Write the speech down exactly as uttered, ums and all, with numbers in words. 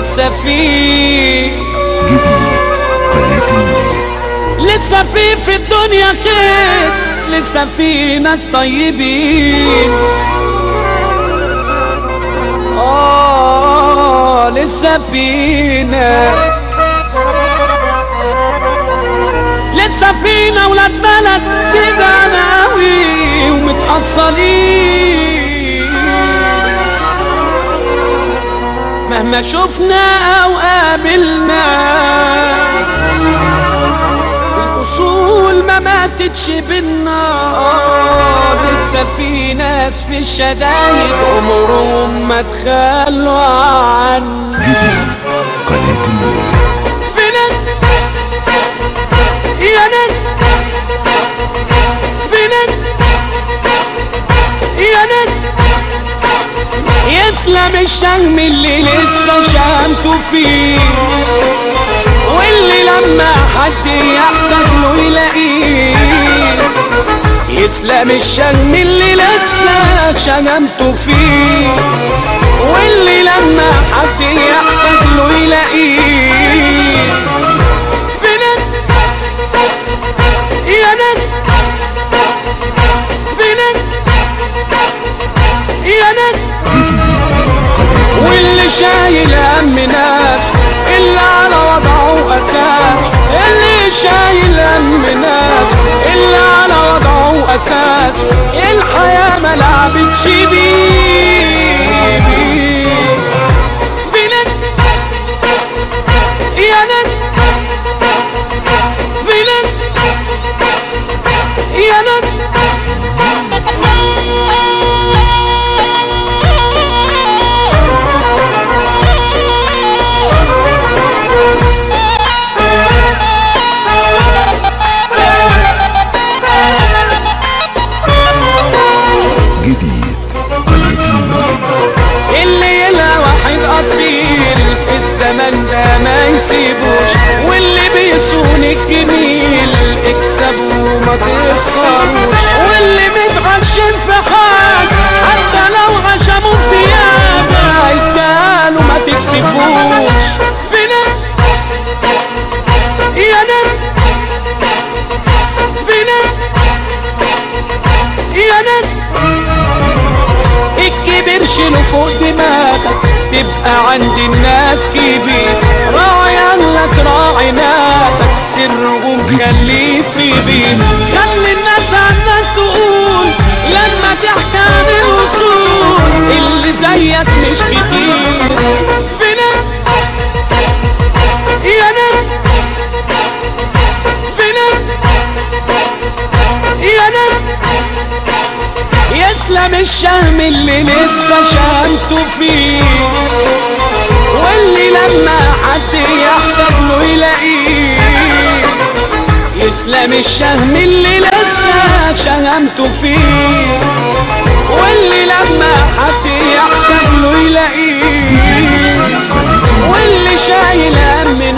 لسه في جديد قناة النور. لسه في في الدنيا خير، لسه في ناس طيبين. آه لسه فينا، لسه فينا ولاد بلد كده ناوي ومتأصلين. مهما شفنا أو قابلنا الأصول ما ماتتش بينا. آه لسه في ناس في الشدايد عمرهم ما تخلوا عنا. جديد قناة النور. في ناس يا ناس، في ناس يا ناس يسلم الشهم اللي لسه شامته فيه، واللي لما حد يحتاج له يلاقيه. يسلم الشهم اللي لسه شمته فيه، واللي لما حد يحتاج له يلاقيه. في ناس يا ناس، في ناس يا ناس واللي شايل هم ناس اللي على وضعه اساس، اللي شايل هم ناس اللي على وضعه اساس. الحياة ما لعبتش بيه. في ناس يا ناس، في ناس يا ناس جديد قناة النور. اللي يلا واحد أصيل في الزمن ده ما يسيبوش، واللي بيصون الجميل اكسبوا ما تخسروش، واللي متغشم في حاجة حتى لو غشموا بزيادة يتقالوا ما تكسفوش. في ناس يا ناس، في ناس يا ناس الكبير شيله فوق دماغك تبقى عند الناس كبير. راعي عنك راعي ناسك، سرهم خليه في بيت. خلي الناس عنك تقول لما تحكي عن الوصول اللي زيك مش كتير. في ناس يا ناس، في ناس يا ناس يسلم الشهم اللي لسه شامته فيه، واللي لما حد يحتاج له يلاقيه. يسلم الشهم اللي لسه شامته فيه، واللي لما حد يحتاج له يلاقيه. واللي شايل هم